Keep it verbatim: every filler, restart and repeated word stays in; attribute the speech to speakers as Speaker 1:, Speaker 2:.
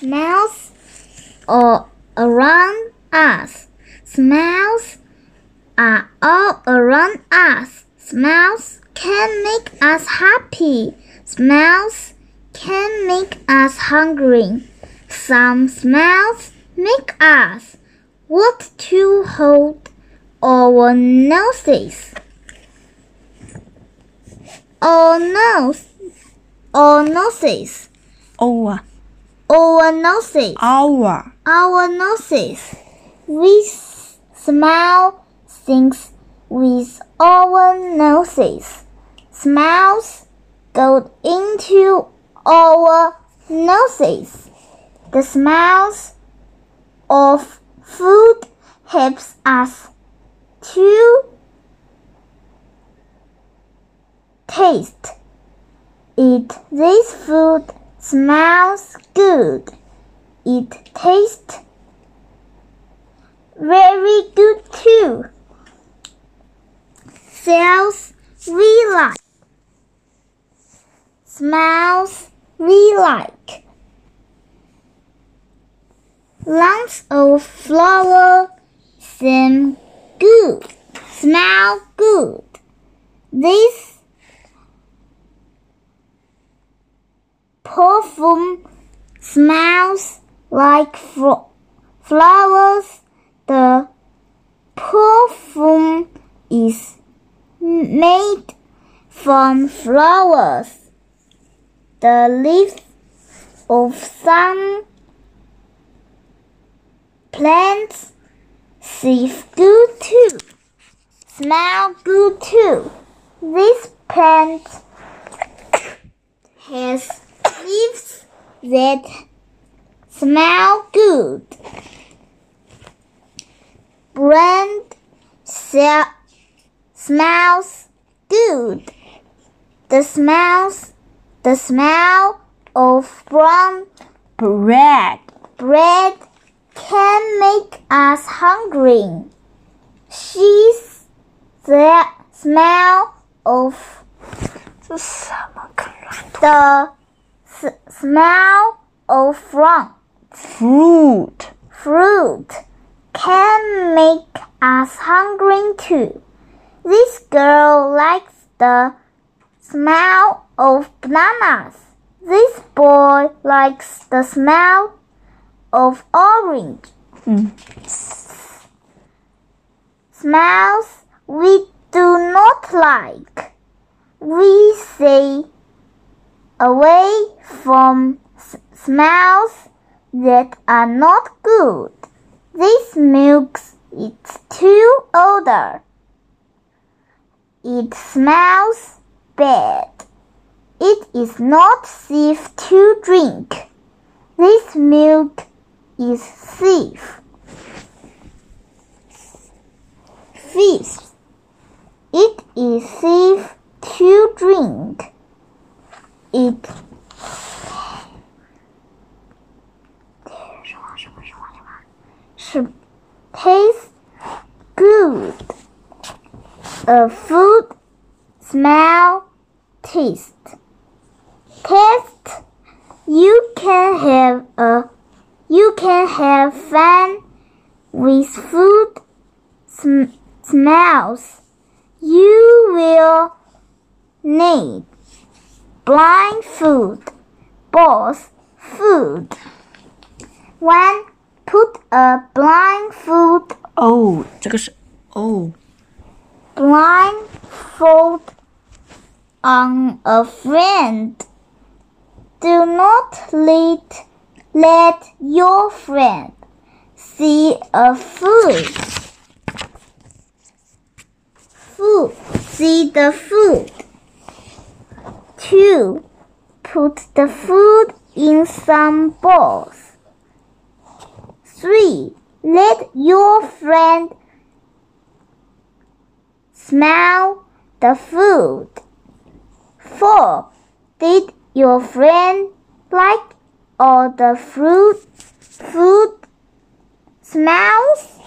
Speaker 1: Smells all around us. Smells are all around us. Smells can make us happy. Smells can make us hungry. Some smells make us want to hold our noses. Our nose, our noses,
Speaker 2: our,
Speaker 1: our noses,
Speaker 2: our,
Speaker 1: our noses. We smell things with our noses. Smells go into our noses. The smells of food helps us to taste it. This food smells good. It tastes very good too. Smells we like. Smells we like. Lumps of flour seem good. Smell good. This perfume smells like fl- flowers. The perfume is made from flowers. The leaves of some plants smell good too. Smell good too. This plant has leaves that smell good. Bread se- smells good. The smells, the smell of brown
Speaker 2: bread,
Speaker 1: bread can make us hungry. She's the smell of
Speaker 2: 这什么可乱读
Speaker 1: the s- smell of fruit.
Speaker 2: fruit,
Speaker 1: Fruit can make us hungry too. This girl likes the smell of bananas. This boy likes the smell of orange.
Speaker 2: 嗯
Speaker 1: Smells we do not like. We stay away from s- smells that are not good. This makes it too odor. It smells bad. It is not safe to drink. This milk is safe. Fish. It is safe to drink. It tastes good. A food smell taste. Taste. You can have a you can have fun with food sm- smells. You will need blindfold, both food. One, put a blindfold
Speaker 2: oh 这个是 oh
Speaker 1: blindfold on a friend. Do not let let your friend see a food. Food. See the food. Two. Put the food in some bowls. Three. Let your friend smell the food. Four. Did your friend like all the fruit food smells?